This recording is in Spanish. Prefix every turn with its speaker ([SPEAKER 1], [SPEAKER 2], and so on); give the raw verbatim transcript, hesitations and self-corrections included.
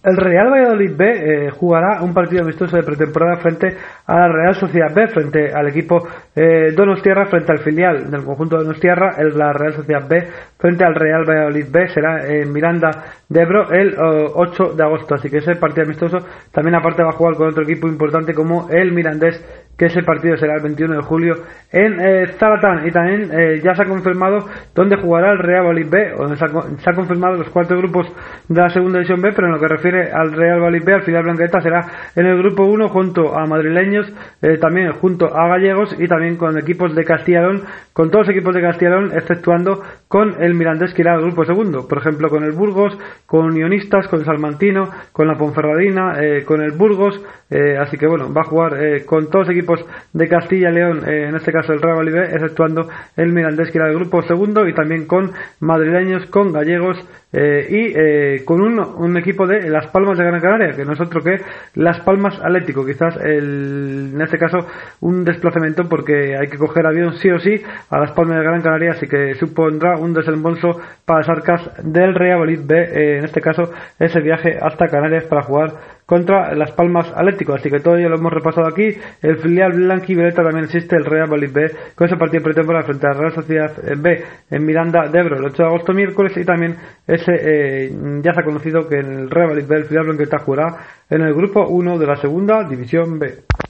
[SPEAKER 1] El Real Valladolid B eh, jugará un partido amistoso de pretemporada frente a la Real Sociedad B, frente al equipo eh, Donostiarra, frente al filial del conjunto Donostiarra, el, la Real Sociedad B, frente al Real Valladolid B, será en Miranda de Ebro el oh, ocho de agosto, así que ese partido amistoso también aparte va a jugar con otro equipo importante como el Mirandés, que ese partido será el veintiuno de julio en eh, Zaratán. Y también eh, ya se ha confirmado dónde jugará el Real Valladolid B, o se ha, se ha confirmado los cuatro grupos de la segunda división B, pero en lo que refiere al Real Valladolid B, al filial blanqueta, será en el grupo uno junto a madrileños, eh, también junto a gallegos y también con equipos de Castilla y León, con todos los equipos de Castilla y León, exceptuando con el Mirandés, que irá al grupo segundo, por ejemplo con el Burgos, con Unionistas, con Salmantino, con la Ponferradina, eh, con el Burgos, eh, así que bueno, va a jugar eh, con todos los equipos de Castilla y León, eh, en este caso el Real Valladolid B, exceptuando el Mirandés, que irá al grupo segundo, y también con madrileños, con gallegos eh, y eh, con un, un equipo de Las Palmas de Gran Canaria, que no es otro que Las Palmas Atlético, quizás el, en este caso un desplazamiento porque hay que coger avión sí o sí a Las Palmas de Gran Canaria, así que supondrá un desembolso para las arcas del Real Valladolid B, eh, en este caso ese viaje hasta Canarias para jugar contra Las Palmas Atlético, así que todo ello lo hemos repasado aquí. El filial blanquivioleta también existe, el Real Valladolid B, con ese partido pretemporada frente a la Real Sociedad B en Miranda de Ebro el ocho de agosto miércoles, y también ese eh, ya se ha conocido que el Real Valladolid B, el filial blanquivioleta, jugará en el grupo uno de la segunda división B.